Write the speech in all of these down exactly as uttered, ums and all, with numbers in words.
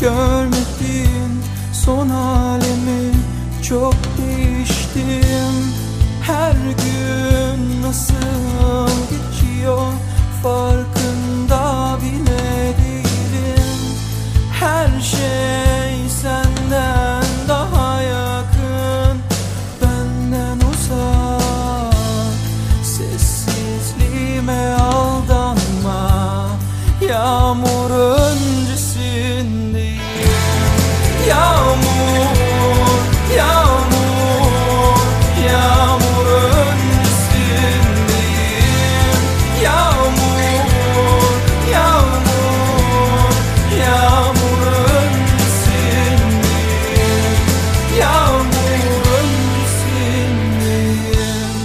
Görmedin son halimi, çok değiştim. Her gün nasıl geçiyor farkında bile değilim. Her şey senden daha yakın, benden uzak. Sessizliğime aldanma, yağmur öncesindeyim. Yağmur, yağmur, yağmur öncesindeyim. Yağmur, yağmur, yağmur öncesindeyim. Yağmur öncesindeyim.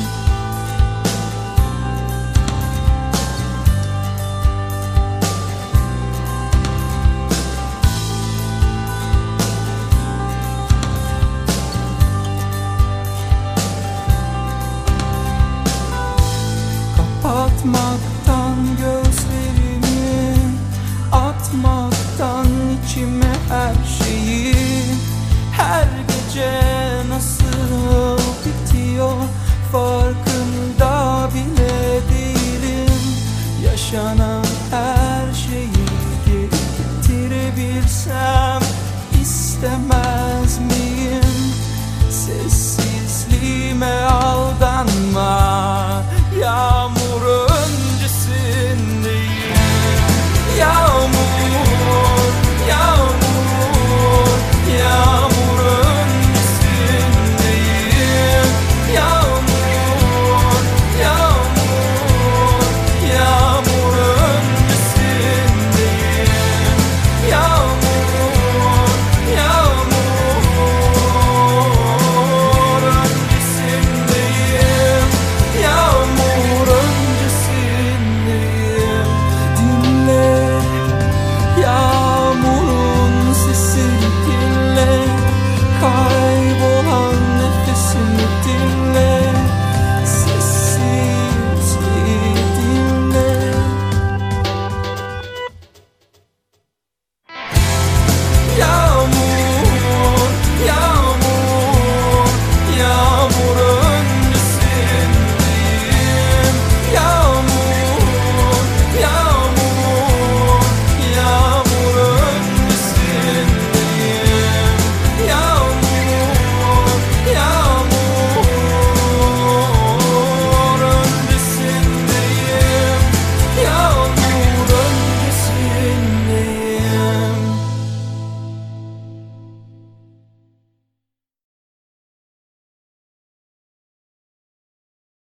Atmaktan gözlerimi, atmaktan içime her şeyi. Her gece nasıl bitiyor farkında bile değilim. Yaşanan her şeyi geri getirebilsem istemez miyim? Sessizliğime